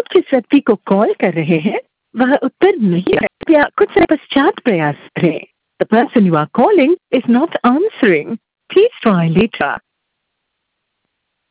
आप जिस व्यक्ति को कॉल कर रहे हैं वह उत्तर नहीं है। कृपया कुछ समय पश्चात प्रयास करें। The person you are calling is not answering. Please try later.